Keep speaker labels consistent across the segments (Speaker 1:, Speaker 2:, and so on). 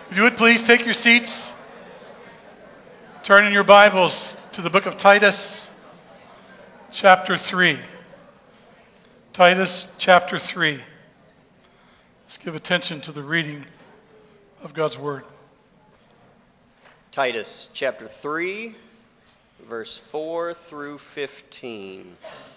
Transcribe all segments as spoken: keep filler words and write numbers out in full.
Speaker 1: If you would please take your seats, turn in your Bibles to the book of Titus, chapter three. Titus, chapter three. Let's give attention to the reading of God's Word.
Speaker 2: Titus, chapter three, verse four through fifteen.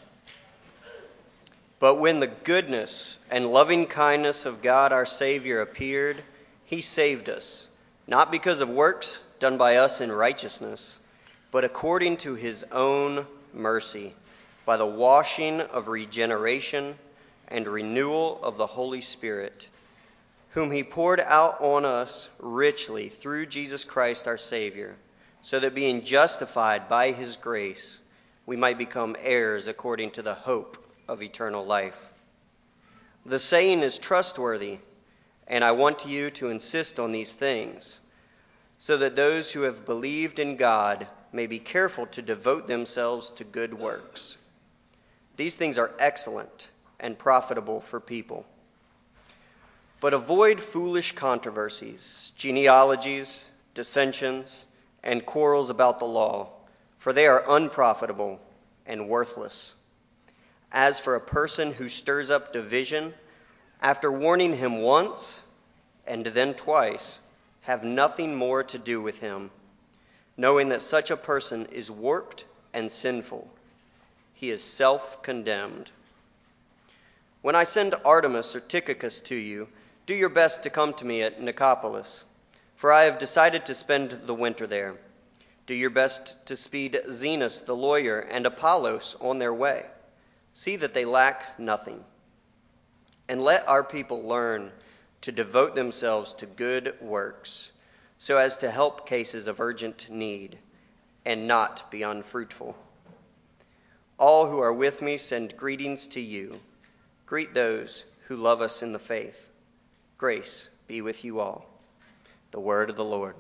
Speaker 2: But when the goodness and loving kindness of God our Savior appeared, He saved us, not because of works done by us in righteousness, but according to His own mercy, by the washing of regeneration and renewal of the Holy Spirit, whom He poured out on us richly through Jesus Christ our Savior, so that being justified by His grace, we might become heirs according to the hope of eternal life. The saying is trustworthy, and I want you to insist on these things, so that those who have believed in God may be careful to devote themselves to good works. These things are excellent and profitable for people. But avoid foolish controversies, genealogies, dissensions, and quarrels about the law, for they are unprofitable and worthless. As for a person who stirs up division, after warning him once and then twice, have nothing more to do with him, knowing that such a person is warped and sinful. He is self-condemned. When I send Artemas or Tychicus to you, do your best to come to me at Nicopolis, for I have decided to spend the winter there. Do your best to speed Zenas the lawyer and Apollos on their way. See that they lack nothing. And let our people learn to devote themselves to good works, so as to help cases of urgent need, and not be unfruitful. All who are with me send greetings to you. Greet those who love us in the faith. Grace be with you all. The word of the Lord.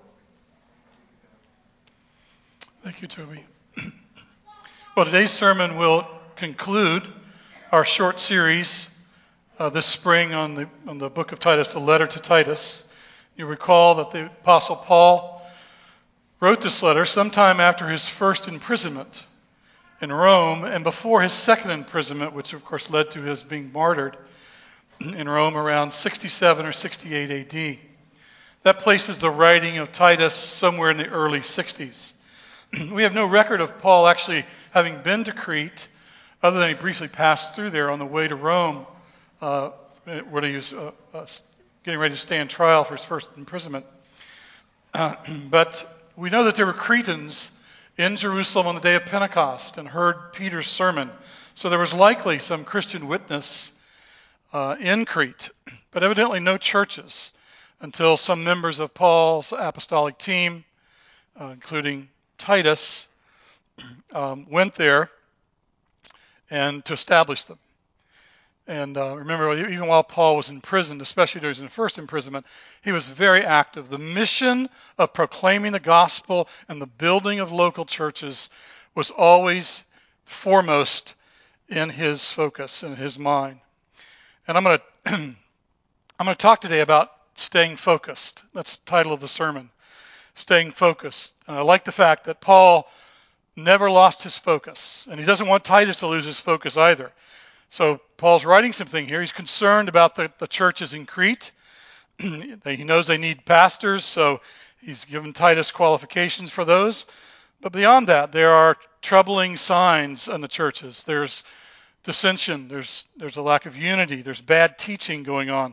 Speaker 1: Thank you, Toby. Well, today's sermon will conclude our short series uh, this spring on the on the book of Titus, the letter to Titus. You recall that the Apostle Paul wrote this letter sometime after his first imprisonment in Rome and before his second imprisonment, which of course led to his being martyred in Rome around sixty-seven or sixty-eight A D. That places the writing of Titus somewhere in the early sixties. We have no record of Paul actually having been to Crete, other than he briefly passed through there on the way to Rome, uh, where he was uh, uh, getting ready to stand trial for his first imprisonment. Uh, but we know that there were Cretans in Jerusalem on the day of Pentecost and heard Peter's sermon. So there was likely some Christian witness uh, in Crete, but evidently no churches until some members of Paul's apostolic team, uh, including Titus, um, went there and to establish them. And uh, remember, even while Paul was imprisoned, especially during his first imprisonment, he was very active. The mission of proclaiming the gospel and the building of local churches was always foremost in his focus, in his mind. And I'm going to I'm going to talk today about staying focused. That's the title of the sermon, staying focused. And I like the fact that Paul never lost his focus, and he doesn't want Titus to lose his focus either. So Paul's writing something here. He's concerned about the, the churches in Crete. He knows they need pastors, so he's given Titus qualifications for those. But beyond that, there are troubling signs in the churches. There's dissension. There's there's a lack of unity. There's bad teaching going on.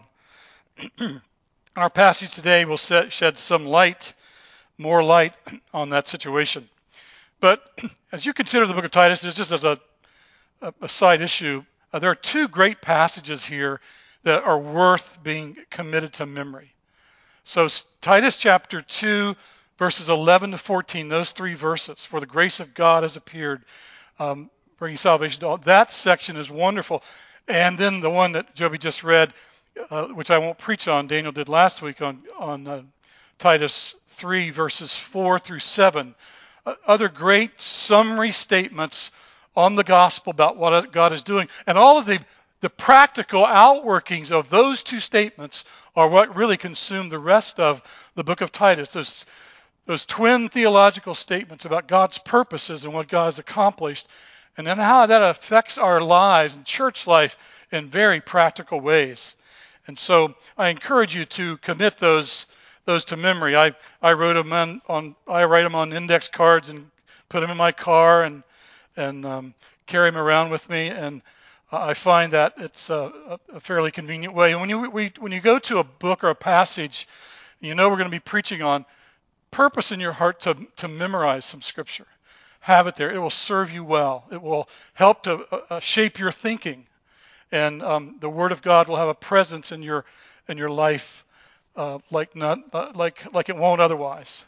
Speaker 1: Our passage today will set, shed some light, more light on that situation. But as you consider the book of Titus, just as a, a, a side issue, uh, there are two great passages here that are worth being committed to memory. So Titus chapter two, verses eleven to fourteen, those three verses, for the grace of God has appeared, um, bringing salvation to all. That section is wonderful. And then the one that Joby just read, uh, which I won't preach on, Daniel did last week on, on uh, Titus three, verses four through seven. Uh, other great summary statements on the gospel about what God is doing. And all of the the practical outworkings of those two statements are what really consume the rest of the book of Titus. Those, those twin theological statements about God's purposes and what God has accomplished, and then how that affects our lives and church life in very practical ways. And so I encourage you to commit those those to memory. I, I wrote them on, on I write them on index cards and put them in my car and and um, carry them around with me. And I find that it's a, a fairly convenient way. And when you we, when you go to a book or a passage, you know we're going to be preaching on, purpose in your heart to to memorize some scripture. Have it there. It will serve you well. It will help to uh, shape your thinking, and um, the Word of God will have a presence in your in your life uh, like not uh, like like it won't otherwise.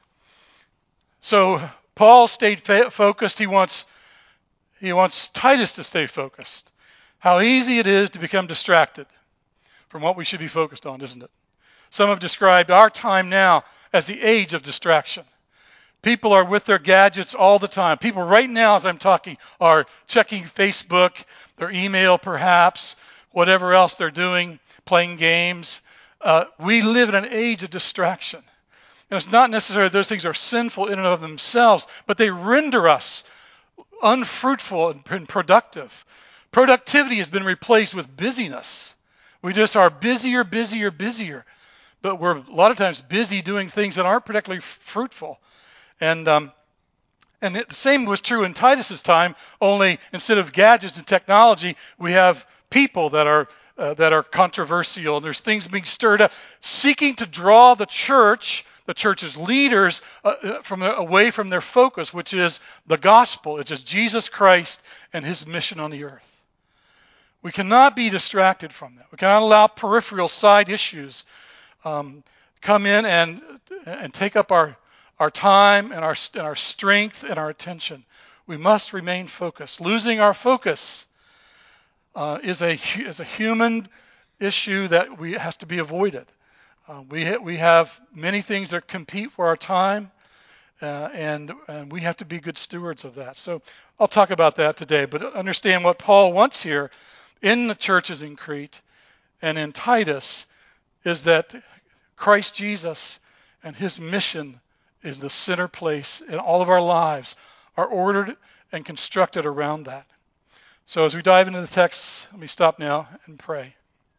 Speaker 1: So Paul stayed fa- focused. He wants he wants Titus to stay focused. How easy it is to become distracted from what we should be focused on, isn't it? Some have described our time now as the age of distraction. People are with their gadgets all the time. People right now, as I'm talking, are checking Facebook, their email perhaps, whatever else they're doing, playing games. Uh, we live in an age of distraction. And it's not necessarily those things are sinful in and of themselves, but they render us unfruitful and productive. Productivity has been replaced with busyness. We just are busier, busier, busier. But we're a lot of times busy doing things that aren't particularly fruitful. And um, and it, the same was true in Titus's time, only instead of gadgets and technology, we have people that are uh, that are controversial, and there's things being stirred up, seeking to draw the church, the church's leaders, uh, from the, away from their focus, which is the gospel. It's just Jesus Christ and his mission on the earth. We cannot be distracted from that. We cannot allow peripheral side issues um, come in and and take up our our time and our and our strength and our attention. We must remain focused. Losing our focus uh, is a is a human issue that we has to be avoided. Uh, we ha- we have many things that compete for our time, uh, and and we have to be good stewards of that. So I'll talk about that today. But understand what Paul wants here in the churches in Crete and in Titus is that Christ Jesus and his mission is the center place in all of our lives, are ordered and constructed around that. So as we dive into the text, let me stop now and pray.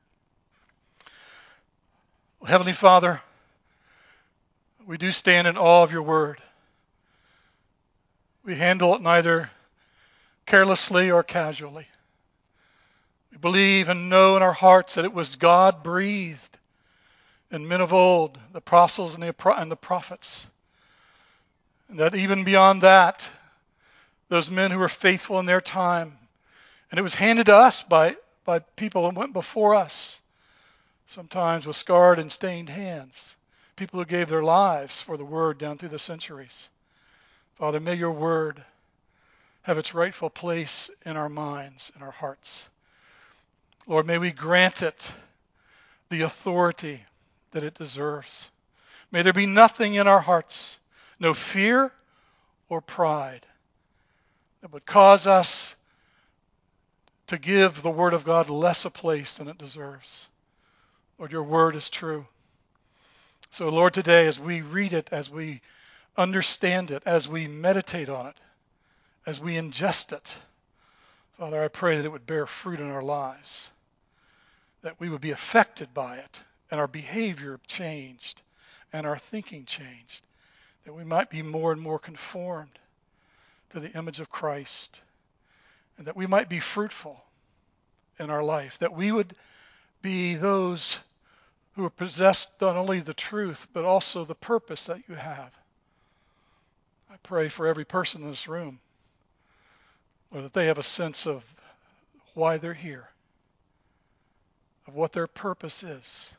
Speaker 1: Heavenly Father, we do stand in awe of your word. We handle it neither carelessly or casually. We believe and know in our hearts that it was God-breathed, and men of old, the apostles and the, and the prophets. And that even beyond that, those men who were faithful in their time. And it was handed to us by, by people that went before us, sometimes with scarred and stained hands, people who gave their lives for the word down through the centuries. Father, may your word have its rightful place in our minds and our hearts. Lord, may we grant it the authority that it deserves. May there be nothing in our hearts, no fear or pride, that would cause us to give the word of God less a place than it deserves. Lord, your word is true. So, Lord, today as we read it, as we understand it, as we meditate on it, as we ingest it, Father, I pray that it would bear fruit in our lives, that we would be affected by it, and our behavior changed, and our thinking changed, that we might be more and more conformed to the image of Christ, and that we might be fruitful in our life, that we would be those who are possessed not only the truth, but also the purpose that you have. I pray for every person in this room, Lord, that they have a sense of why they're here, of what their purpose is,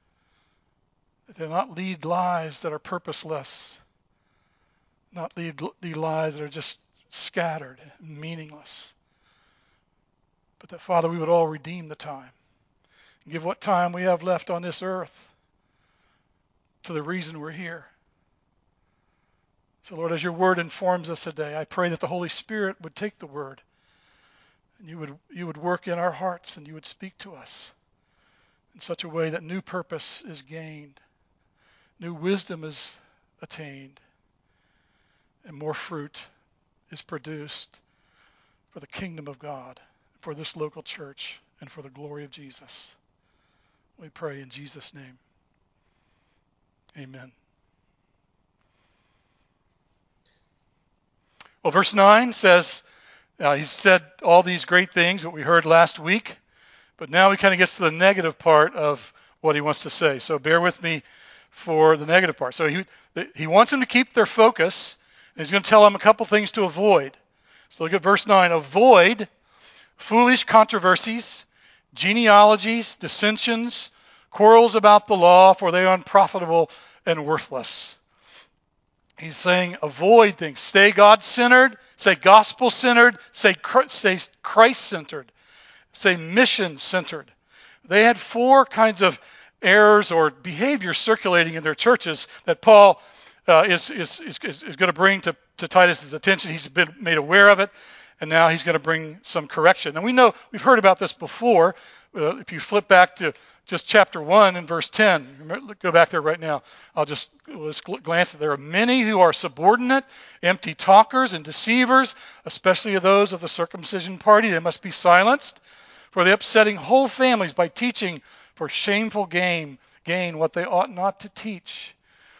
Speaker 1: that they not lead lives that are purposeless, not lead, lead lives that are just scattered and meaningless, but that, Father, we would all redeem the time, and give what time we have left on this earth to the reason we're here. So, Lord, as your word informs us today, I pray that the Holy Spirit would take the word And you would, you would work in our hearts, and you would speak to us in such a way that new purpose is gained, new wisdom is attained, and more fruit is produced for the kingdom of God, for this local church, and for the glory of Jesus. We pray in Jesus' name. Amen. Well, verse nine says, uh, he said all these great things that we heard last week, but now he kind of gets to the negative part of what he wants to say. So bear with me for the negative part. So he, he wants them to keep their focus, and he's going to tell them a couple things to avoid. So look at verse nine. Avoid foolish controversies, genealogies, dissensions, quarrels about the law, for they are unprofitable and worthless. He's saying avoid things. Stay God-centered, stay gospel-centered, stay Christ-centered, stay mission-centered. They had four kinds of errors or behaviors circulating in their churches that Paul uh, is, is, is, is going to bring to, to Titus's attention. He's been made aware of it, and now he's going to bring some correction. And we know, we've heard about this before. Uh, if you flip back to just chapter one and verse ten, remember, go back there right now. I'll just let's glance at it. There are many who are subordinate, empty talkers and deceivers, especially of those of the circumcision party. They must be silenced, for they're upsetting whole families by teaching for shameful gain, gain what they ought not to teach.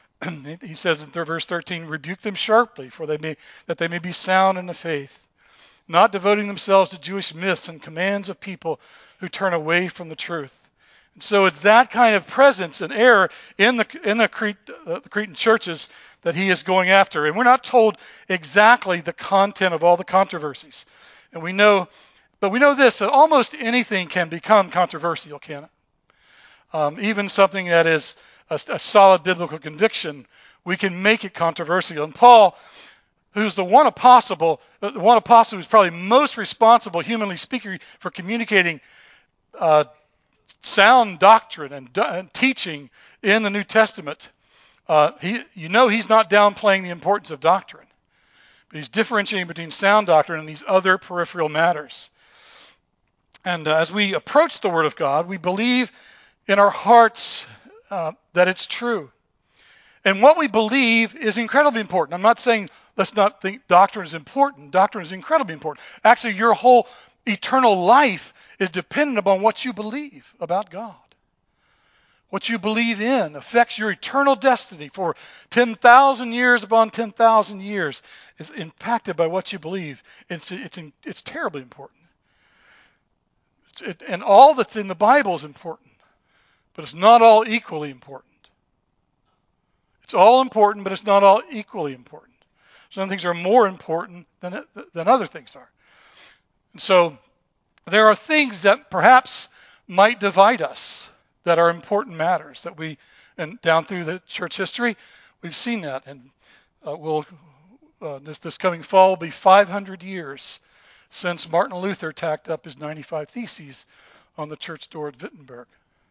Speaker 1: He says in verse thirteen, rebuke them sharply, for they may that they may be sound in the faith, not devoting themselves to Jewish myths and commands of people who turn away from the truth. And so it's that kind of presence and error in the in the, Crete, uh, the Cretan churches that he is going after. And we're not told exactly the content of all the controversies. And we know, but we know this, that almost anything can become controversial, can it? Um, even something that is a, a solid biblical conviction, we can make it controversial. And Paul, who's the one apostle, the one apostle who's probably most responsible, humanly speaking, for communicating uh, sound doctrine and, and teaching in the New Testament, uh, he, you know he's not downplaying the importance of doctrine, but he's differentiating between sound doctrine and these other peripheral matters. And uh, as we approach the Word of God, we believe in our hearts uh, that it's true. And what we believe is incredibly important. I'm not saying let's not think doctrine is important. Doctrine is incredibly important. Actually, your whole eternal life is dependent upon what you believe about God. What you believe in affects your eternal destiny for ten thousand years upon ten thousand years is impacted by what you believe. It's, it's, it's terribly important. It's, it, and all that's in the Bible is important, but it's not all equally important. It's all important, but it's not all equally important. Some things are more important than, than other things are. And so there are things that perhaps might divide us that are important matters that we, and down through the church history, we've seen that. And uh, we'll, uh, this, this coming fall will be five hundred years since Martin Luther tacked up his ninety-five Theses on the church door at Wittenberg.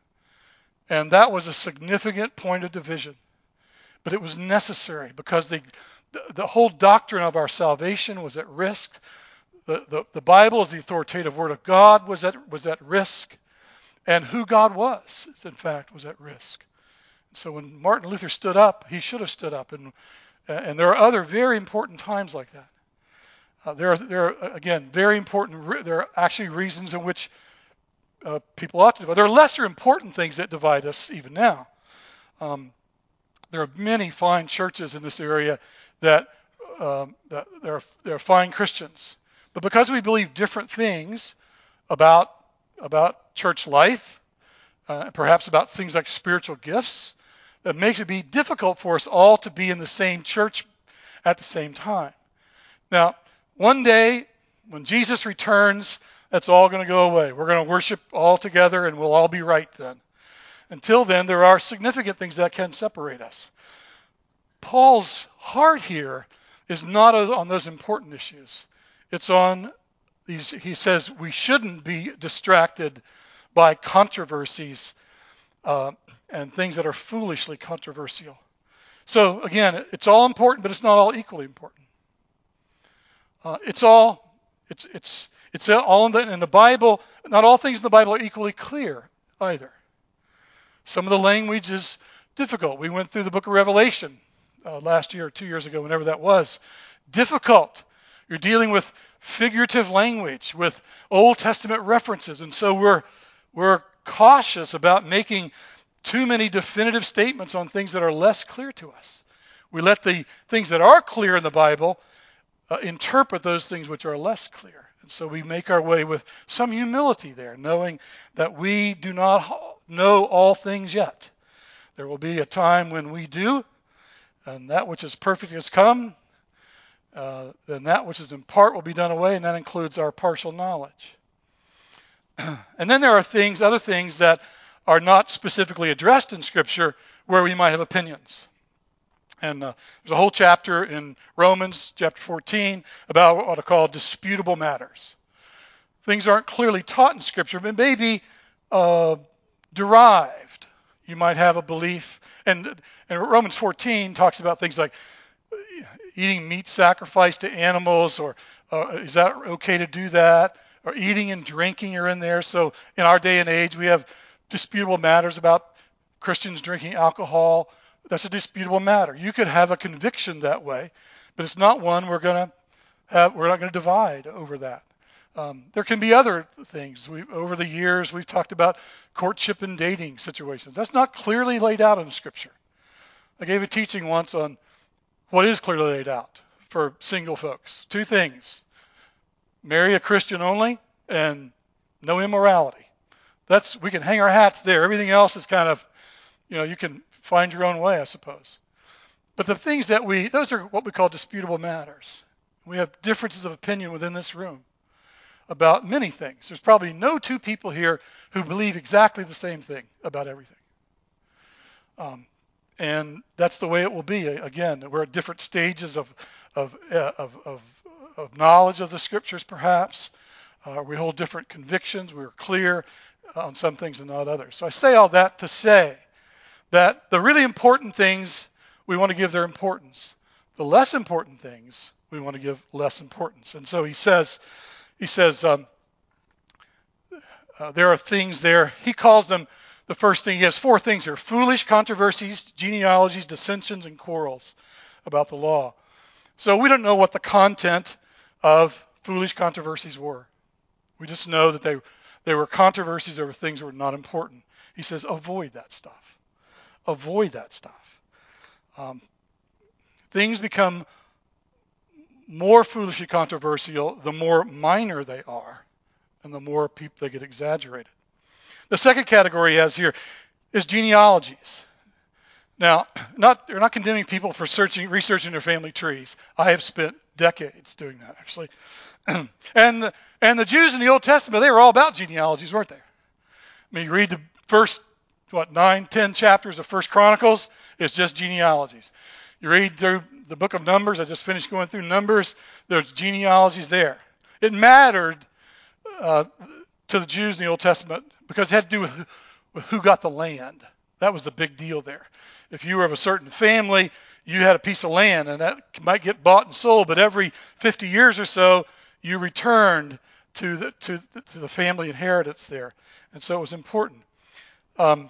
Speaker 1: And that was a significant point of division. But it was necessary because the, the, the whole doctrine of our salvation was at risk. The, the, the Bible as the authoritative Word of God was at, was at risk. And who God was, in fact, was at risk. So when Martin Luther stood up, he should have stood up. And, and there are other very important times like that. Uh, there are, there are, again, very important, re- there are actually reasons in which uh, people ought to divide. There are lesser important things that divide us even now. Um, There are many fine churches in this area that, um, that they're, they're fine Christians. But because we believe different things about, about church life, uh, perhaps about things like spiritual gifts, that makes it be difficult for us all to be in the same church at the same time. Now, one day when Jesus returns, that's all going to go away. We're going to worship all together and we'll all be right then. Until then, there are significant things that can separate us. Paul's heart here is not on those important issues. It's on these, he says we shouldn't be distracted by controversies uh, and things that are foolishly controversial. So again, it's all important, but it's not all equally important. Uh, it's all, it's, it's, It's all in the, in the Bible. Not all things in the Bible are equally clear either. Some of the language is difficult. We went through the book of Revelation uh, last year or two years ago, whenever that was. Difficult. You're dealing with figurative language, with Old Testament references, and so we're we're cautious about making too many definitive statements on things that are less clear to us. We let the things that are clear in the Bible uh, interpret those things which are less clear. And so we make our way with some humility there, knowing that we do not know all things yet. There will be a time when we do, and that which is perfect has come. Uh, then that which is in part will be done away, and that includes our partial knowledge. And then there are things, other things that are not specifically addressed in Scripture where we might have opinions. And uh, there's a whole chapter in Romans, chapter fourteen, about what are called disputable matters. Things aren't clearly taught in Scripture, but maybe uh, derived. You might have a belief, and, and Romans fourteen talks about things like eating meat sacrificed to animals, or uh, is that okay to do that? Or eating and drinking are in there. So in our day and age, we have disputable matters about Christians drinking alcohol. That's a disputable matter. You could have a conviction that way, but it's not one we're going to have. We're not going to divide over that. Um, there can be other things. We, over the years, we've talked about courtship and dating situations. That's not clearly laid out in Scripture. I gave a teaching once on what is clearly laid out for single folks. Two things. Marry a Christian only and no immorality. That's, we can hang our hats there. Everything else is kind of, you know, you can find your own way, I suppose. But the things that we, those are what we call disputable matters. We have differences of opinion within this room about many things. There's probably no two people here who believe exactly the same thing about everything. Um, and that's the way it will be. Again, we're at different stages of of uh, of, of of knowledge of the Scriptures, perhaps. Uh, we hold different convictions. We're clear on some things and not others. So I say all that to say that the really important things, we want to give their importance. The less important things, we want to give less importance. And so he says, he says, um, uh, there are things there. He calls them, the first thing, he has four things here: foolish controversies, genealogies, dissensions, and quarrels about the law. So we don't know what the content of foolish controversies were. We just know that they they were controversies over things that were not important. He says, avoid that stuff. Avoid that stuff. Um, things become more foolishly controversial the more minor they are, and the more people they get exaggerated. The second category he has here is genealogies. Now, not they're not condemning people for searching, researching their family trees. I have spent decades doing that, actually. and the, and the Jews in the Old Testament, they were all about genealogies, weren't they? I mean, you read the first what nine, ten chapters of First Chronicles, it's just genealogies. You read through the book of Numbers. I just finished going through Numbers. There's genealogies there. It mattered uh, to the Jews in the Old Testament because it had to do with who, with who got the land. That was the big deal there. If you were of a certain family, you had a piece of land, and that might get bought and sold, but every fifty years or so, you returned to the to the, to the family inheritance there. And so it was important. Um,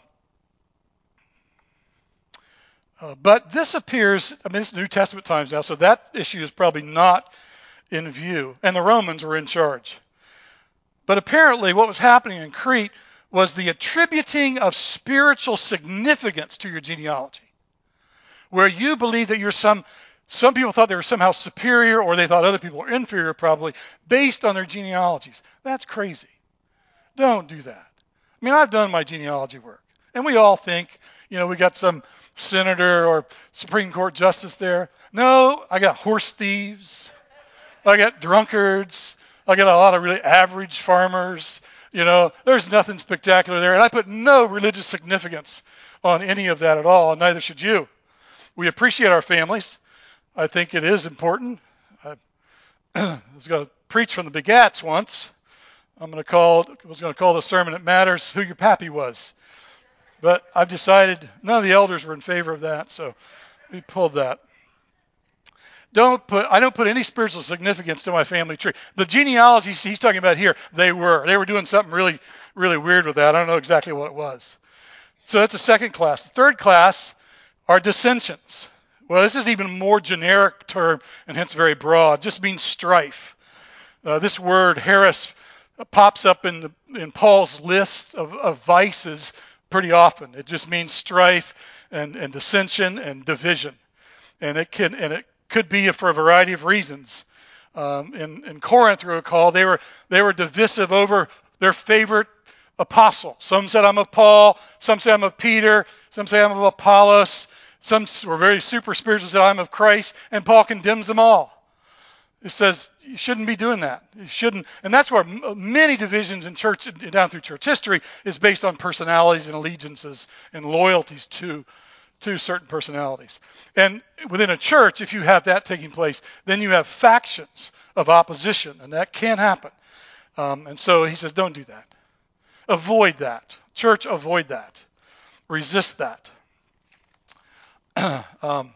Speaker 1: uh, but this appears, I mean, it's New Testament times now, so that issue is probably not in view. And the Romans were in charge. But apparently what was happening in Crete was the attributing of spiritual significance to your genealogy, where you believe that you're some, some people thought they were somehow superior, or they thought other people were inferior probably, based on their genealogies. That's crazy. Don't do that. I mean, I've done my genealogy work, and we all think, you know, we got some senator or Supreme Court justice there. No, I got horse thieves. I got drunkards. I got a lot of really average farmers. You know, there's nothing spectacular there. And I put no religious significance on any of that at all, and neither should you. We appreciate our families. I think it is important. I was going to preach from the Begats once. I'm going to call, was going to call the sermon, "It Matters Who Your Pappy Was." But I've decided none of the elders were in favor of that, so we pulled that. don't put, I don't put any spiritual significance to my family tree. The genealogies he's talking about here, they were. They were doing something really, really weird with that. I don't know exactly what it was. So that's a second class. The third class are dissensions. Well, this is even more generic term and hence very broad. Just means strife. Uh, this word, heres, pops up in, the, in Paul's list of, of vices pretty often. It just means strife and, and dissension and division. And it can and it could be for a variety of reasons. Um, in, in Corinth, you recall, they were they were divisive over their favorite apostle. Some said, I'm of Paul. Some say I'm of Peter. Some say I'm of Apollos. Some were very super spiritual, said I'm of Christ. And Paul condemns them all. He says you shouldn't be doing that. You shouldn't. And that's where many divisions in church, down through church history, is based on personalities and allegiances and loyalties to to certain personalities. And within a church, if you have that taking place, then you have factions of opposition, and that can happen. Um, and so he says, don't do that. Avoid that. Church, avoid that. Resist that. um,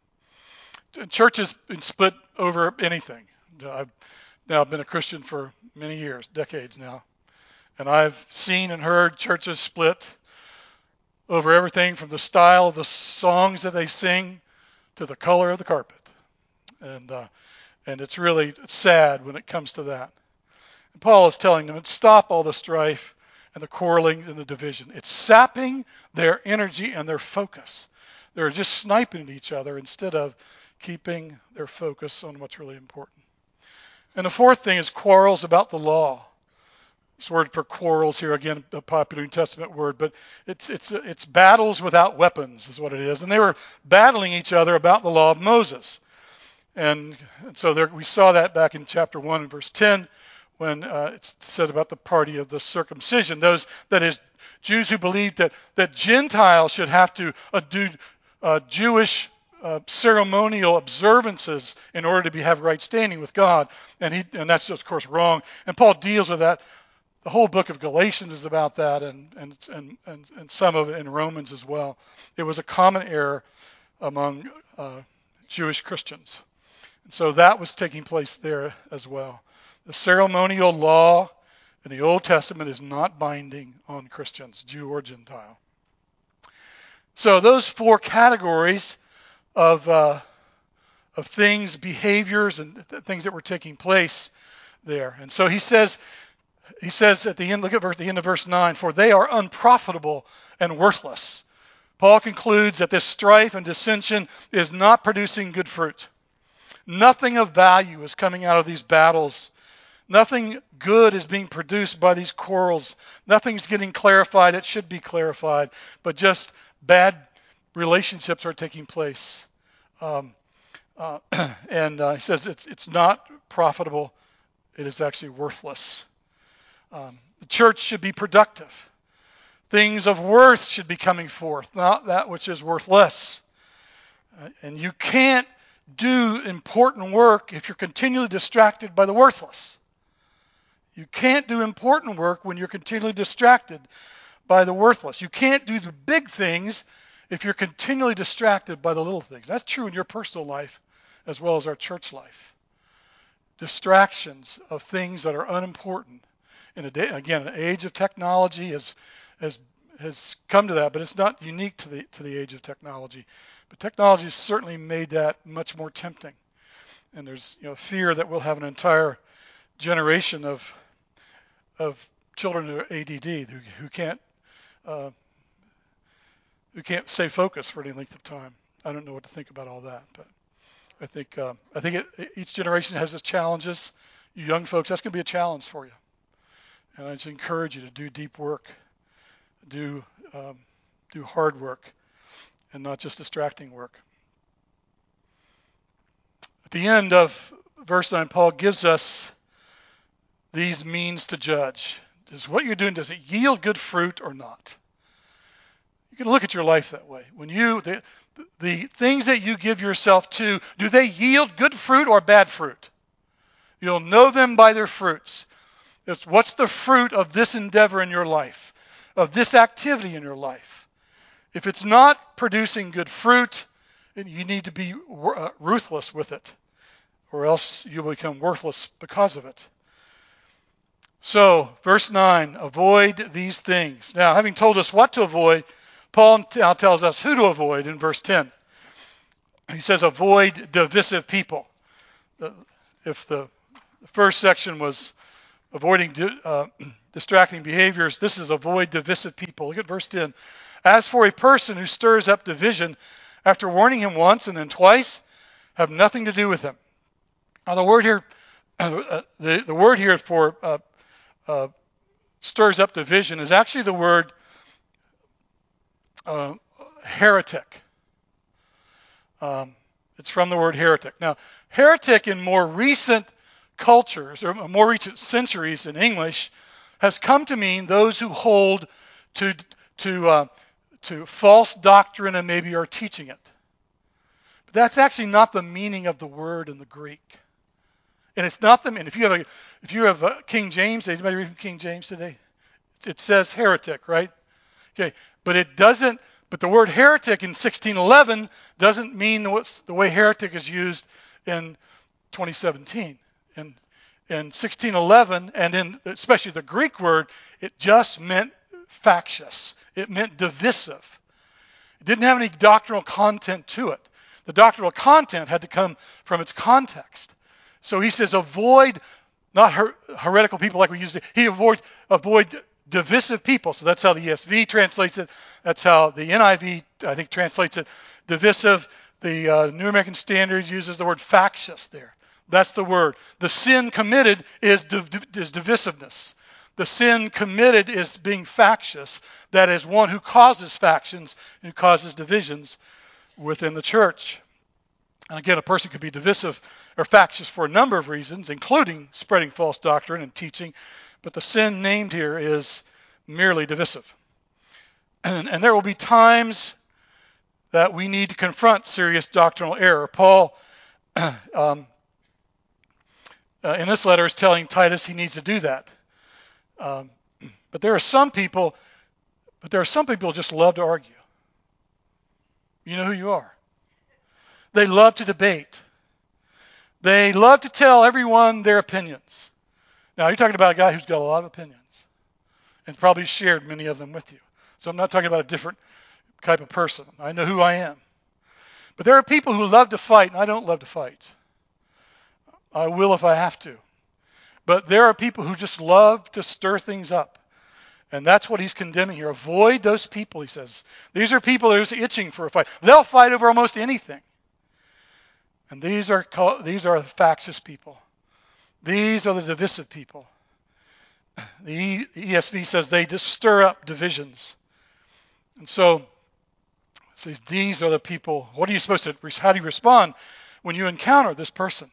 Speaker 1: church has been split over anything. I've now been a Christian for many years, decades now, and I've seen and heard churches split over everything from the style of the songs that they sing to the color of the carpet. And uh, and it's really sad when it comes to that. And Paul is telling them, stop all the strife and the quarreling and the division. It's sapping their energy and their focus. They're just sniping at each other instead of keeping their focus on what's really important. And the fourth thing is quarrels about the law. This word for quarrels here, again, a popular New Testament word, but it's it's it's battles without weapons is what it is. And they were battling each other about the law of Moses. And, and so there, we saw that back in chapter one and verse ten when uh, it's said about the party of the circumcision. Those, that is, Jews who believed that, that Gentiles should have to uh, do uh, Jewish uh, ceremonial observances in order to be, have right standing with God. And, he, and that's, of course, wrong. And Paul deals with that. The whole book of Galatians is about that, and and and and, and some of it in Romans as well. It was a common error among uh, Jewish Christians. And so that was taking place there as well. The ceremonial law in the Old Testament is not binding on Christians, Jew or Gentile. So those four categories of uh, of things, behaviors, and th- things that were taking place there. And so he says, he says at the end, look at verse, the end of verse nine, for they are unprofitable and worthless. Paul concludes that this strife and dissension is not producing good fruit. Nothing of value is coming out of these battles. Nothing good is being produced by these quarrels. Nothing's getting clarified that should be clarified, but just bad relationships are taking place. Um, uh, and uh, he says it's it's not profitable. It is actually worthless. Um, the church should be productive. Things of worth should be coming forth, not that which is worthless. Uh, and you can't do important work if you're continually distracted by the worthless. You can't do important work when you're continually distracted by the worthless. You can't do the big things if you're continually distracted by the little things. That's true in your personal life as well as our church life. Distractions of things that are unimportant. In a day, again, an age of technology has has has come to that, but it's not unique to the to the age of technology. But technology has certainly made that much more tempting. And there's you know fear that we'll have an entire generation of of children who are A D D who who can't uh, who can't stay focused for any length of time. I don't know what to think about all that, but I think uh, I think it, each generation has its challenges. You young folks, that's going to be a challenge for you. And I just encourage you to do deep work, do um, do hard work, and not just distracting work. At the end of verse nine, Paul gives us these means to judge. Does what you're doing, does it yield good fruit or not? You can look at your life that way. When you the, the things that you give yourself to, do they yield good fruit or bad fruit? You'll know them by their fruits. It's what's the fruit of this endeavor in your life, of this activity in your life. If it's not producing good fruit, you need to be uh, ruthless with it. or else you will become worthless because of it. So, verse nine, avoid these things. Now, having told us what to avoid, Paul now tells us who to avoid in verse ten. He says, avoid divisive people. If the first section was avoiding uh, distracting behaviors, this is avoid divisive people. Look at verse ten. As for a person who stirs up division, after warning him once and then twice, have nothing to do with him. Now, the word here, uh, the, the word here for uh, uh, stirs up division is actually the word uh, heretic. Um, it's from the word heretic. Now, heretic in more recent cultures, or more recent centuries in English, has come to mean those who hold to to uh, to false doctrine and maybe are teaching it. But that's actually not the meaning of the word in the Greek. And it's not the, and if you have a, if you have a King James, anybody read from King James today? It says heretic, right? Okay, but it doesn't, but the word heretic in sixteen eleven doesn't mean the way heretic is used in twenty seventeen. And in sixteen eleven, and in especially the Greek word, it just meant factious. It meant divisive. It didn't have any doctrinal content to it. The doctrinal content had to come from its context. So he says, avoid not her, heretical people like we used to. He avoids avoid divisive people. So that's how the E S V translates it. That's how the N I V, I think, translates it. Divisive. The uh, New American Standard uses the word factious there. That's the word. The sin committed is, div- is divisiveness. The sin committed is being factious. That is one who causes factions, who causes divisions within the church. And again, a person could be divisive or factious for a number of reasons, including spreading false doctrine and teaching. But the sin named here is merely divisive. And, and there will be times that we need to confront serious doctrinal error. Paul, um, uh, in this letter, is telling Titus he needs to do that. Um, but there are some people, but there are some people who just love to argue. You know who you are. They love to debate. They love to tell everyone their opinions. Now, you're talking about a guy who's got a lot of opinions and probably shared many of them with you. So I'm not talking about a different type of person. I know who I am. But there are people who love to fight, and I don't love to fight. I will if I have to. But there are people who just love to stir things up. And that's what he's condemning here. Avoid those people, he says. These are people that are just itching for a fight. They'll fight over almost anything. And these are called, these are the factious people. These are the divisive people. The E S V says they just stir up divisions. And so it says these are the people. What are you supposed to, how do you respond when you encounter this person?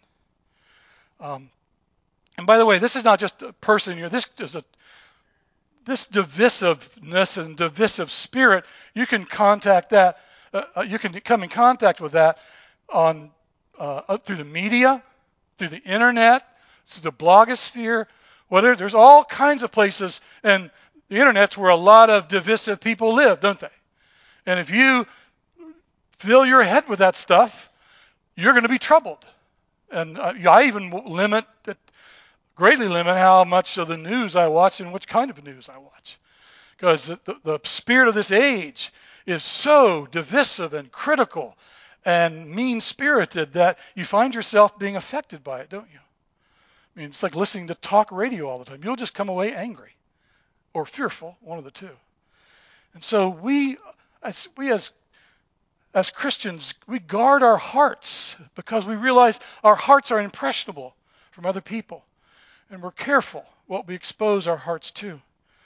Speaker 1: Um, and by the way, this is not just a person here. This is a this divisiveness and divisive spirit. You can contact that. Uh, you can come in contact with that on uh, through the media, through the internet, through the blogosphere. Whatever. There's all kinds of places, and the internet's where a lot of divisive people live, don't they? And if you fill your head with that stuff, you're going to be troubled. And uh, I even limit, greatly limit how much of the news I watch and which kind of news I watch. Because the, the, the spirit of this age is so divisive and critical and mean-spirited that you find yourself being affected by it, don't you? I mean, it's like listening to talk radio all the time. You'll just come away angry or fearful, one of the two. And so we, as we as as Christians, we guard our hearts because we realize our hearts are impressionable from other people, and we're careful what we expose our hearts to.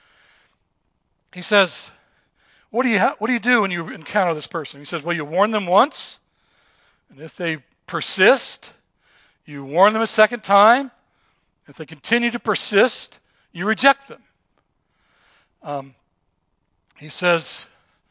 Speaker 1: He says, "What do you ha- what do you do when you encounter this person?" He says, "Well, you warn them once, and if they persist, you warn them a second time. If they continue to persist, you reject them." Um, he says,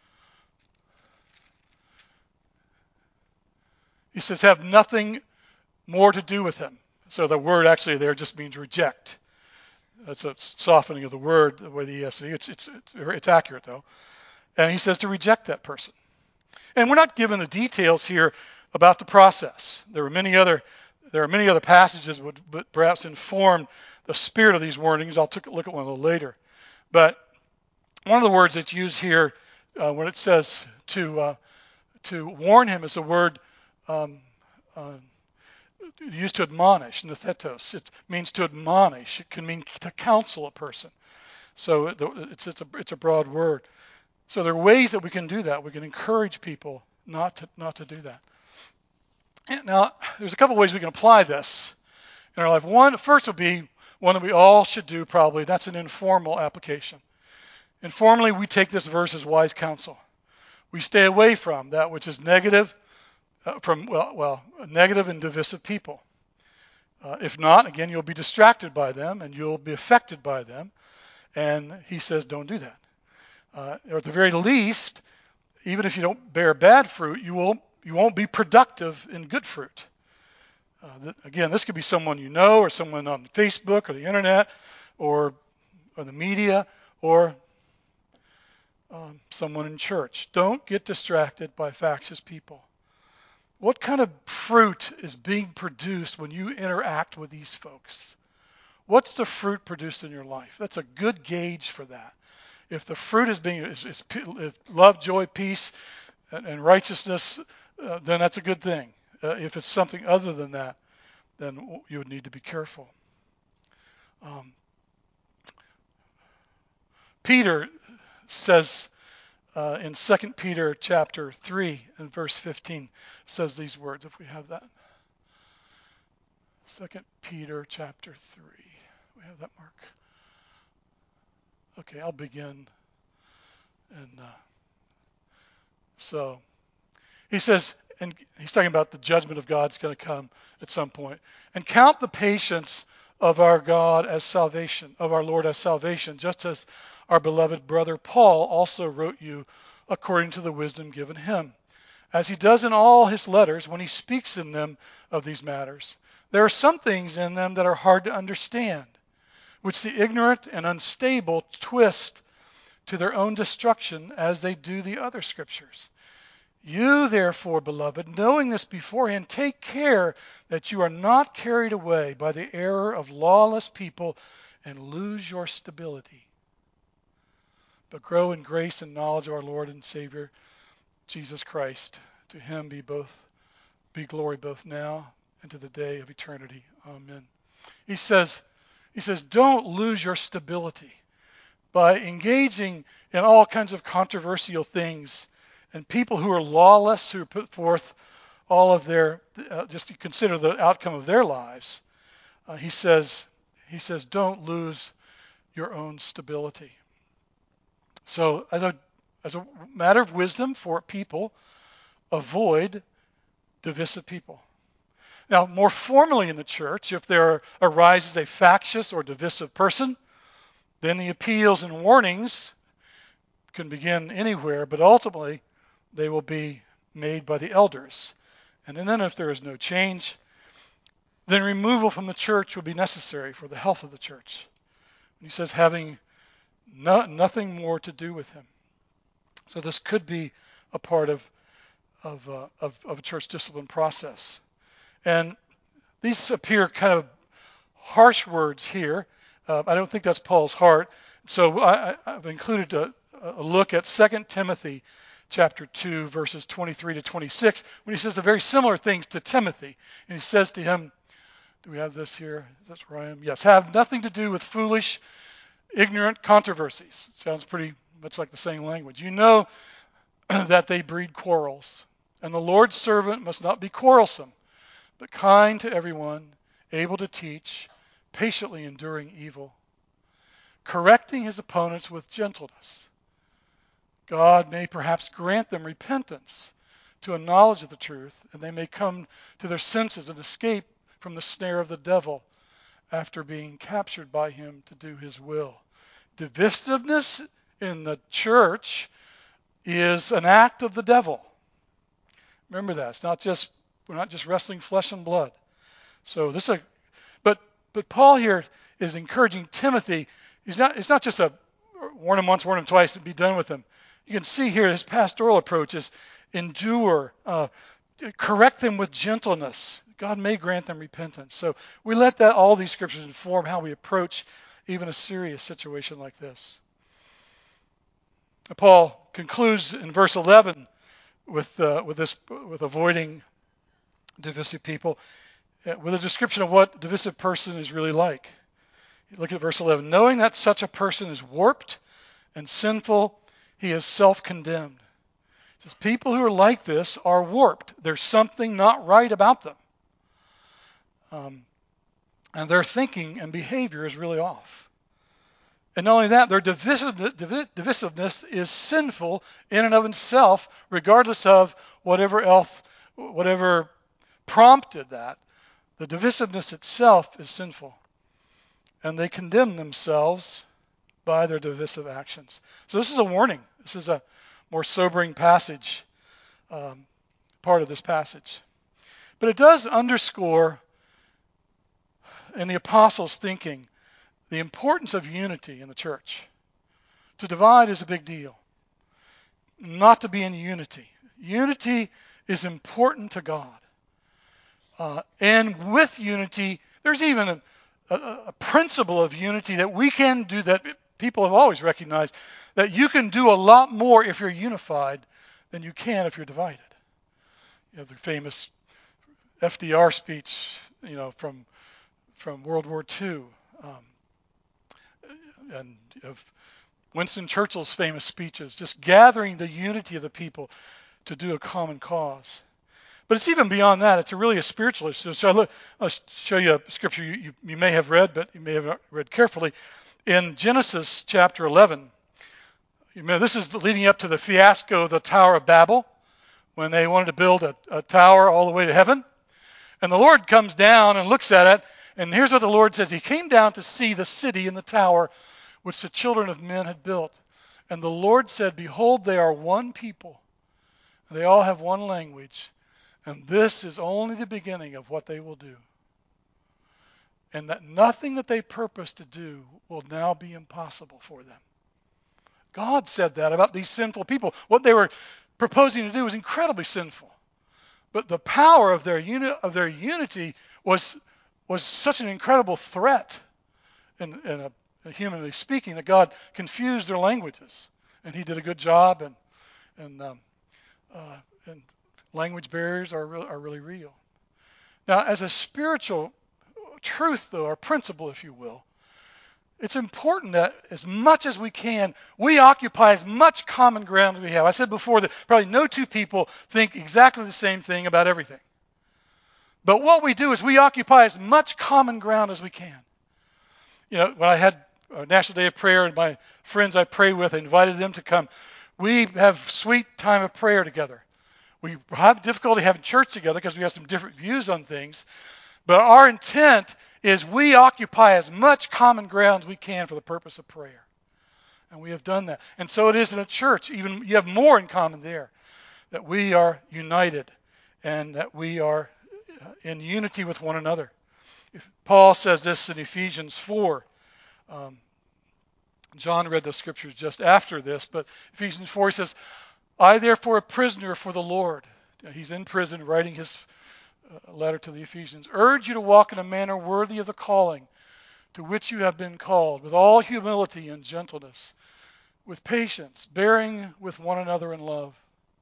Speaker 1: he says, have nothing more to do with him. So the word actually there just means reject. That's a softening of the word, the way the E S V. It's, it's, it's, it's accurate, though. And he says to reject that person. And we're not given the details here about the process. There were many other There are many other passages that would, would perhaps inform the spirit of these warnings. I'll take a look at one a little later. But one of the words that's used here uh, when it says to uh, to warn him is the word um, uh, used to admonish, nethetos. It means to admonish. It can mean to counsel a person. So it's, it's, a, it's a broad word. So there are ways that we can do that. We can encourage people not to not to do that. And now, there's a couple ways we can apply this in our life. One, first would be one that we all should do probably. That's an informal application. Informally, we take this verse as wise counsel. We stay away from that which is negative, uh, from well, well, negative and divisive people. Uh, if not, again, you'll be distracted by them and you'll be affected by them. And he says, don't do that. Uh, or at the very least, even if you don't bear bad fruit, you won't you won't be productive in good fruit. Uh, th- again, this could be someone you know, or someone on Facebook or the internet, or or the media, or um, someone in church. Don't get distracted by factious people. What kind of fruit is being produced when you interact with these folks? What's the fruit produced in your life? That's a good gauge for that. If the fruit is being is, is, is love, joy, peace, and, and righteousness, uh, then that's a good thing. Uh, if it's something other than that, then you would need to be careful. Um, Peter says uh, in Second Peter chapter three and verse fifteen, says these words, if we have that. Second Peter chapter three. We have that, Mark. Okay, I'll begin. And uh, so he says, and he's talking about the judgment of God's going to come at some point. And count the patience of our God as salvation, of our Lord as salvation, just as our beloved brother Paul also wrote you according to the wisdom given him, as he does in all his letters when he speaks in them of these matters. There are some things in them that are hard to understand, which the ignorant and unstable twist to their own destruction as they do the other scriptures. You, therefore, beloved, knowing this beforehand, take care that you are not carried away by the error of lawless people and lose your stability, but grow in grace and knowledge of our Lord and Savior, Jesus Christ. To him be both be glory both now and to the day of eternity. Amen. He says, he says, don't lose your stability by engaging in all kinds of controversial things. And people who are lawless, who put forth all of their, uh, just to consider the outcome of their lives, uh, he says, he says, don't lose your own stability. So, as a as a matter of wisdom for people, avoid divisive people. Now, more formally in the church, if there arises a factious or divisive person, then the appeals and warnings can begin anywhere, but ultimately they will be made by the elders. And then if there is no change, then removal from the church will be necessary for the health of the church. And he says having no, nothing more to do with him. So this could be a part of of, uh, of of a church discipline process. And these appear kind of harsh words here. Uh, I don't think that's Paul's heart. So I, I've included a, a look at Second Timothy chapter two, verses twenty-three to twenty-six, when he says the very similar things to Timothy. And he says to him, do we have this here? Is that where I am? Yes. Have nothing to do with foolish, ignorant controversies. It sounds pretty much like the same language. You know that they breed quarrels. And the Lord's servant must not be quarrelsome, but kind to everyone, able to teach, patiently enduring evil, correcting his opponents with gentleness. God may perhaps grant them repentance to a knowledge of the truth, and they may come to their senses and escape from the snare of the devil after being captured by him to do his will. Divisiveness in the church is an act of the devil. Remember that. It's not just we're not just wrestling flesh and blood. So this is a, but but Paul here is encouraging Timothy. He's not it's not just a warn him once, warn him twice, and be done with him. You can see here his pastoral approach is endure, uh, correct them with gentleness, God may grant them repentance. So we let that all these scriptures inform how we approach even a serious situation like this. Paul concludes in verse eleven with uh, with this with avoiding divisive people uh, with a description of what a divisive person is really like. Look at verse eleven. Knowing that such a person is warped and sinful, he is self-condemned. It says people who are like this are warped. There's something not right about them. Um, and their thinking and behavior is really off. And not only that, their divisiveness is sinful in and of itself, regardless of whatever else, whatever prompted that. The divisiveness itself is sinful. And they condemn themselves by their divisive actions. So this is a warning. This is a more sobering passage, um, part of this passage. But it does underscore in the apostles' thinking the importance of unity in the church. To divide is a big deal. Not to be in unity. Unity is important to God. Uh, and with unity, there's even a, a, a principle of unity that we can do that people have always recognized, that you can do a lot more if you're unified than you can if you're divided. You know, the famous F D R speech, you know, from from World War Two, um, and of Winston Churchill's famous speeches, just gathering the unity of the people to do a common cause. But it's even beyond that. It's a really a spiritual issue. So I look, I'll show you a scripture you, you, you may have read, but you may have not read carefully. In Genesis chapter eleven, you know, this is leading up to the fiasco of the Tower of Babel, when they wanted to build a, a tower all the way to heaven. And the Lord comes down and looks at it, and here's what the Lord says. He came down to see the city and the tower which the children of men had built. And the Lord said, behold, they are one people. They all have one language. And this is only the beginning of what they will do. And that nothing that they purpose to do will now be impossible for them. God said that about these sinful people. What they were proposing to do was incredibly sinful. But the power of their uni- of their unity was was such an incredible threat, in, in a, humanly speaking, that God confused their languages, and He did a good job. And and um, uh, and language barriers are re- are really real. Now, as a spiritual truth, though, or principle, if you will, it's important that as much as we can, we occupy as much common ground as we have. I said before that probably no two people think exactly the same thing about everything. But what we do is we occupy as much common ground as we can. You know, when I had a National Day of Prayer and my friends I pray with, I invited them to come. We have sweet time of prayer together. We have difficulty having church together because we have some different views on things. But our intent is we occupy as much common ground as we can for the purpose of prayer. And we have done that. And so it is in a church. Even you have more in common there. That we are united and that we are in unity with one another. If Paul says this in Ephesians four. Um, John read the scriptures just after this, but Ephesians four, he says, I therefore a prisoner for the Lord. He's in prison writing his uh, letter to the Ephesians. Urge you to walk in a manner worthy of the calling to which you have been called, with all humility and gentleness, with patience, bearing with one another in love,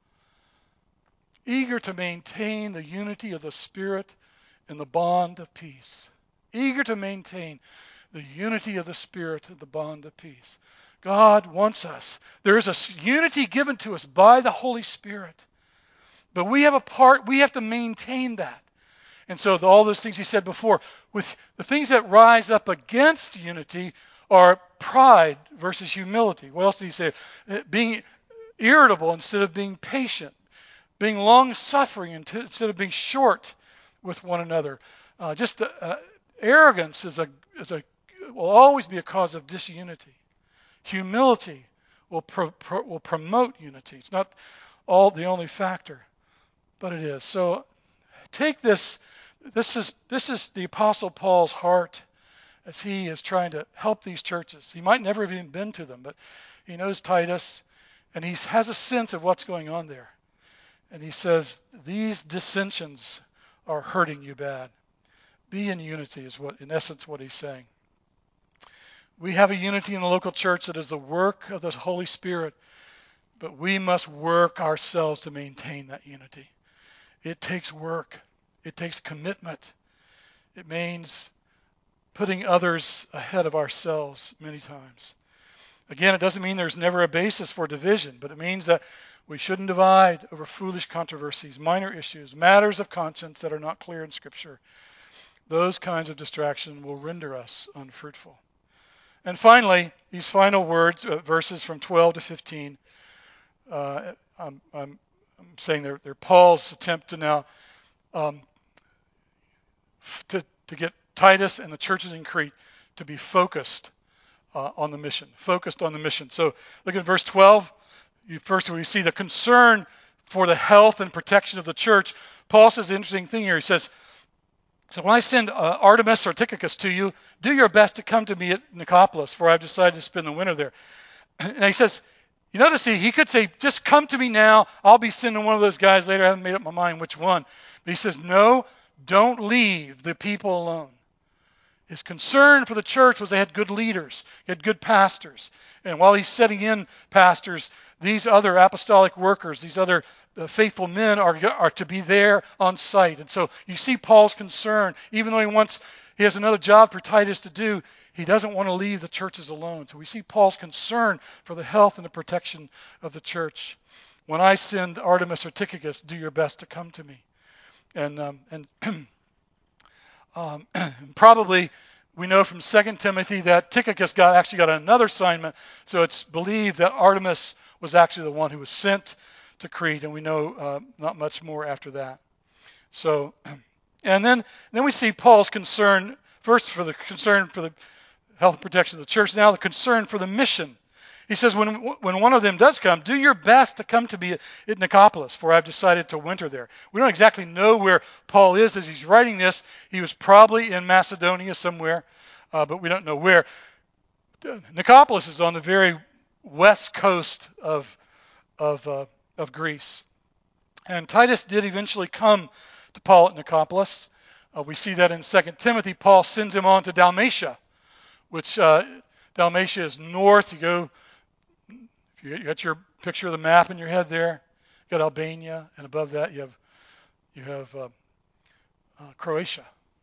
Speaker 1: eager to maintain the unity of the Spirit in the bond of peace. Eager to maintain the unity of the Spirit in the bond of peace. God wants us. There is a unity given to us by the Holy Spirit. But we have a part, we have to maintain that. And so the, all those things he said before, with the things that rise up against unity are pride versus humility. What else did he say? Being irritable instead of being patient. Being long-suffering instead of being short with one another. Uh, just uh, arrogance is a, is a, will always be a cause of disunity. Humility will, pro, pro, will promote unity. It's not all the only factor, but it is. So take this. This is this is the Apostle Paul's heart as he is trying to help these churches. He might never have even been to them, but he knows Titus, and he has a sense of what's going on there. And he says these dissensions are hurting you bad. Be in unity is what, in essence, what he's saying. We have a unity in the local church that is the work of the Holy Spirit, but we must work ourselves to maintain that unity. It takes work. It takes commitment. It means putting others ahead of ourselves many times. Again, it doesn't mean there's never a basis for division, but it means that we shouldn't divide over foolish controversies, minor issues, matters of conscience that are not clear in Scripture. Those kinds of distraction will render us unfruitful. And finally, these final words, uh, verses from twelve to fifteen, uh, I'm, I'm, I'm saying they're, they're Paul's attempt to now um, to, to get Titus and the churches in Crete to be focused uh, on the mission, focused on the mission. So look at verse twelve. You, first, we see the concern for the health and protection of the church. Paul says an interesting thing here. He says, so when I send uh, Artemas or Tychicus to you, do your best to come to me at Nicopolis, for I've decided to spend the winter there. And he says, you notice he, he could say, just come to me now. I'll be sending one of those guys later. I haven't made up my mind which one. But he says, no, don't leave the people alone. His concern for the church was they had good leaders, they had good pastors. And while he's setting in pastors, these other apostolic workers, these other uh, faithful men are, are to be there on site. And so you see Paul's concern, even though he wants, he has another job for Titus to do, he doesn't want to leave the churches alone. So we see Paul's concern for the health and the protection of the church. When I send Artemas or Tychicus, do your best to come to me. And um, and Um, probably we know from Second Timothy that Tychicus got actually got another assignment, so it's believed that Artemas was actually the one who was sent to Crete, and we know uh, not much more after that. So, and then then we see Paul's concern first for the concern for the health and protection of the church, now the concern for the mission. He says, when when one of them does come, do your best to come to me at Nicopolis, for I've decided to winter there. We don't exactly know where Paul is as he's writing this. He was probably in Macedonia somewhere, uh, but we don't know where. Nicopolis is on the very west coast of of uh, of Greece. And Titus did eventually come to Paul at Nicopolis. Uh, we see that in Second Timothy. Paul sends him on to Dalmatia, which uh, Dalmatia is north. You go... You got your picture of the map in your head there. You got Albania, and above that you have you have uh, uh, Croatia.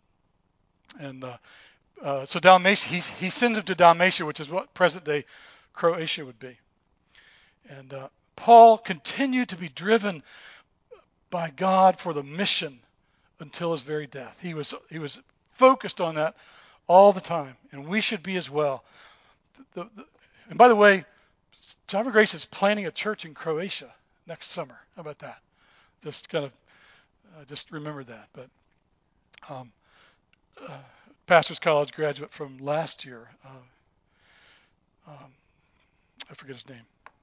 Speaker 1: And uh, uh, so Dalmatia, he he sends him to Dalmatia, which is what present-day Croatia would be. And uh, Paul continued to be driven by God for the mission until his very death. He was he was focused on that all the time, and we should be as well. The, the, and by the way, Time of Grace is planning a church in Croatia next summer. How about that? Just kind of, uh, just remember that. But um, uh, Pastors College graduate from last year, uh, um, I forget his name,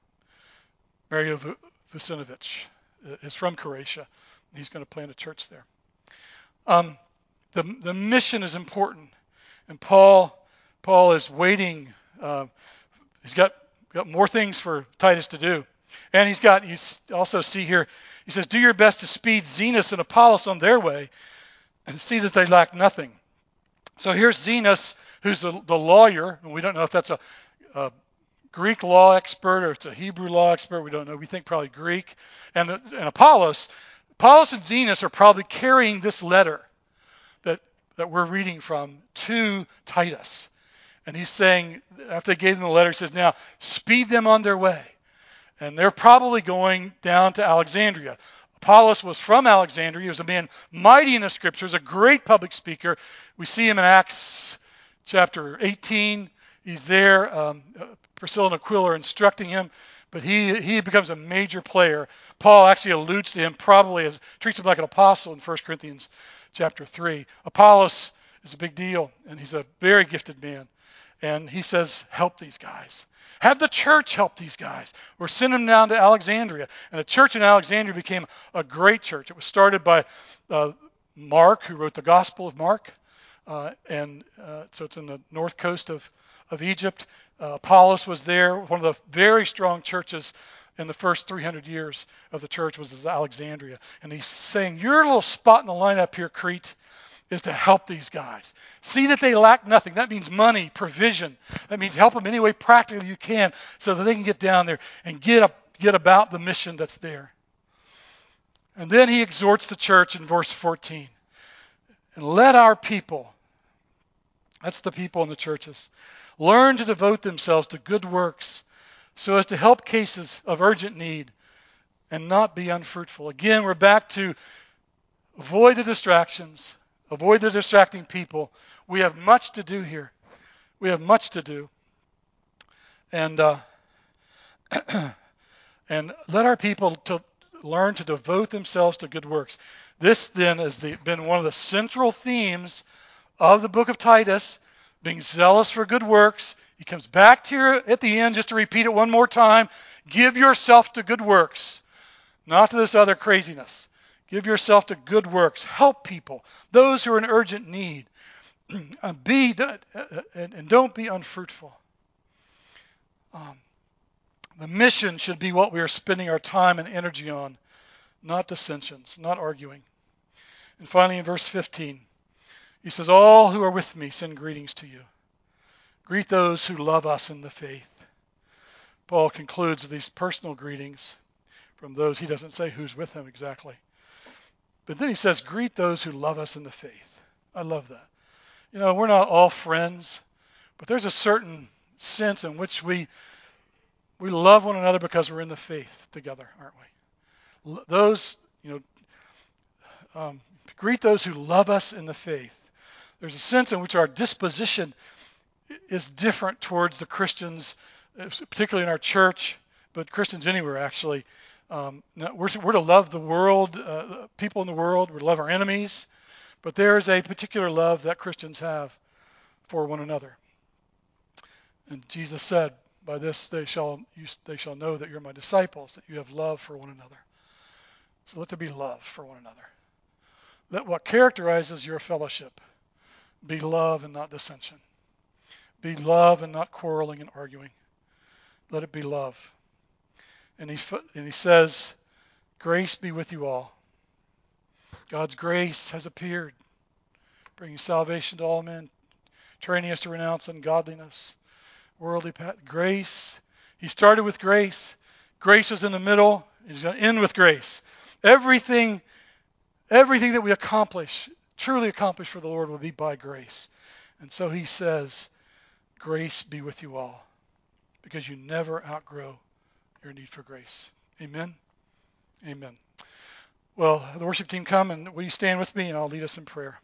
Speaker 1: Mario Vucinovic, uh, is from Croatia. He's going to plant a church there. Um, the the mission is important, and Paul Paul is waiting. Uh, he's got got more things for Titus to do, and he's got. You also see here. He says, "Do your best to speed Zenas and Apollos on their way, and see that they lack nothing." So here's Zenas, who's the the lawyer, and we don't know if that's a, a Greek law expert or it's a Hebrew law expert. We don't know. We think probably Greek, and and Apollos. Apollos and Zenas are probably carrying this letter that, that we're reading from to Titus. And he's saying, after they gave them the letter, he says, now speed them on their way. And they're probably going down to Alexandria. Apollos was from Alexandria. He was a man mighty in the scriptures, a great public speaker. We see him in Acts chapter eighteen. He's there. Um, Priscilla and Aquila are instructing him. But he he becomes a major player. Paul actually alludes to him, probably as treats him like an apostle in First Corinthians chapter three. Apollos is a big deal, and he's a very gifted man. And he says, help these guys. Have the church help these guys. Or send them down to Alexandria. And the church in Alexandria became a great church. It was started by uh, Mark, who wrote the Gospel of Mark. Uh, and uh, so it's in the north coast of, of Egypt. Uh, Apollos was there, one of the very strong churches in the first three hundred years of the church was Alexandria. And he's saying, your little spot in the lineup here, Crete, is to help these guys. See that they lack nothing. That means money, provision. That means help them any way practically you can so that they can get down there and get up, get about the mission that's there. And then he exhorts the church in verse fourteen. And let our people, that's the people in the churches, learn to devote themselves to good works so as to help cases of urgent need and not be unfruitful. Again, we're back to avoid the distractions, avoid the distracting people. We have much to do here. We have much to do. And uh, and let our people to learn to devote themselves to good works. This then has the, been one of the central themes of the book of Titus, being zealous for good works. He comes back here at the end just to repeat it one more time. Give yourself to good works, not to this other craziness. Give yourself to good works. Help people, those who are in urgent need. be and don't be unfruitful. Um, the mission should be what we are spending our time and energy on, not dissensions, not arguing. And finally, in verse fifteen, he says, all who are with me send greetings to you. Greet those who love us in the faith. Paul concludes with these personal greetings from those, he doesn't say who's with him exactly. But then he says, greet those who love us in the faith. I love that. You know, we're not all friends, but there's a certain sense in which we we love one another because we're in the faith together, aren't we? Those, you know, um, greet those who love us in the faith. There's a sense in which our disposition is different towards the Christians, particularly in our church, but Christians anywhere actually. Um, we're, we're to love the world, uh, people in the world. We're to love our enemies, but there is a particular love that Christians have for one another. And Jesus said, by this they shall you, they shall know that you're my disciples, that you have love for one another. So let there be love for one another. Let what characterizes your fellowship be love and not dissension. Be love and not quarreling and arguing. Let it be love. And he, and he says, grace be with you all. God's grace has appeared, bringing salvation to all men, training us to renounce ungodliness, worldly path. Grace. He started with grace. Grace was in the middle. He's going to end with grace. Everything, everything that we accomplish, truly accomplish for the Lord, will be by grace. And so he says, grace be with you all, because you never outgrow your need for grace. Amen? Amen. Well, the worship team come, and will you stand with me, and I'll lead us in prayer.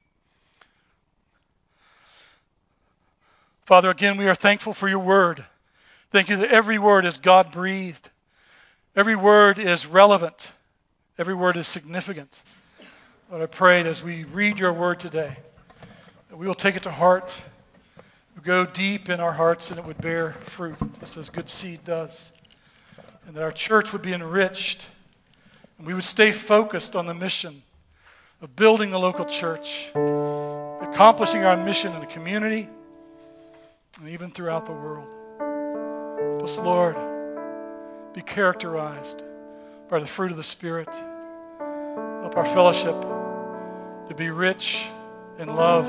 Speaker 1: Father, again, we are thankful for your word. Thank you that every word is God-breathed. Every word is relevant. Every word is significant. Lord, I pray that as we read your word today, that we will take it to heart, it would go deep in our hearts, and it would bear fruit, just as good seed does. And that our church would be enriched, and we would stay focused on the mission of building the local church, accomplishing our mission in the community, and even throughout the world. Help us, Lord, be characterized by the fruit of the Spirit. Help our fellowship to be rich in love.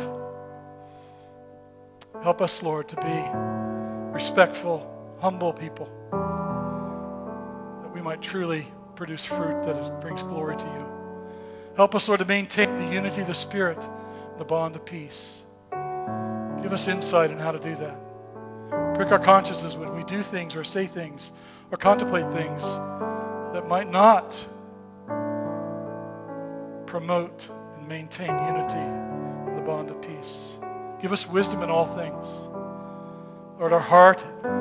Speaker 1: Help us, Lord, to be respectful, humble people, that we might truly produce fruit that is, brings glory to you. Help us, Lord, to maintain the unity of the Spirit, the bond of peace. Give us insight on how to do that. Prick our consciences when we do things or say things or contemplate things that might not promote and maintain unity in the bond of peace. Give us wisdom in all things. Lord, our heart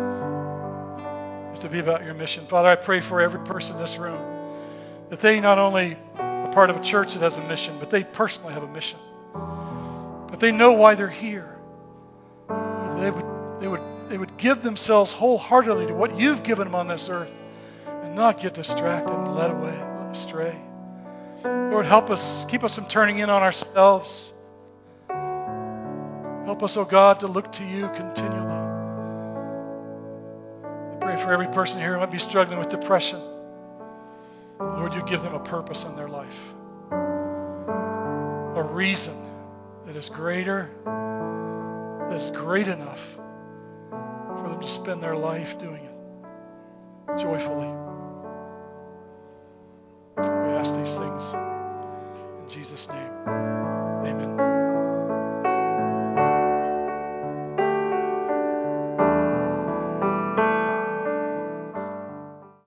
Speaker 1: is to be about your mission. Father, I pray for every person in this room that they not only are part of a church that has a mission, but they personally have a mission. That they know why they're here. That they would, they would, they would give themselves wholeheartedly to what you've given them on this earth and not get distracted and led away, led astray. Lord, help us, keep us from turning in on ourselves. Help us, oh God, to look to you continually. I pray for every person here who might be struggling with depression. Lord, you give them a purpose in their life, a reason that is greater, that is great enough for them to spend their life doing it joyfully. We ask these things in Jesus' name.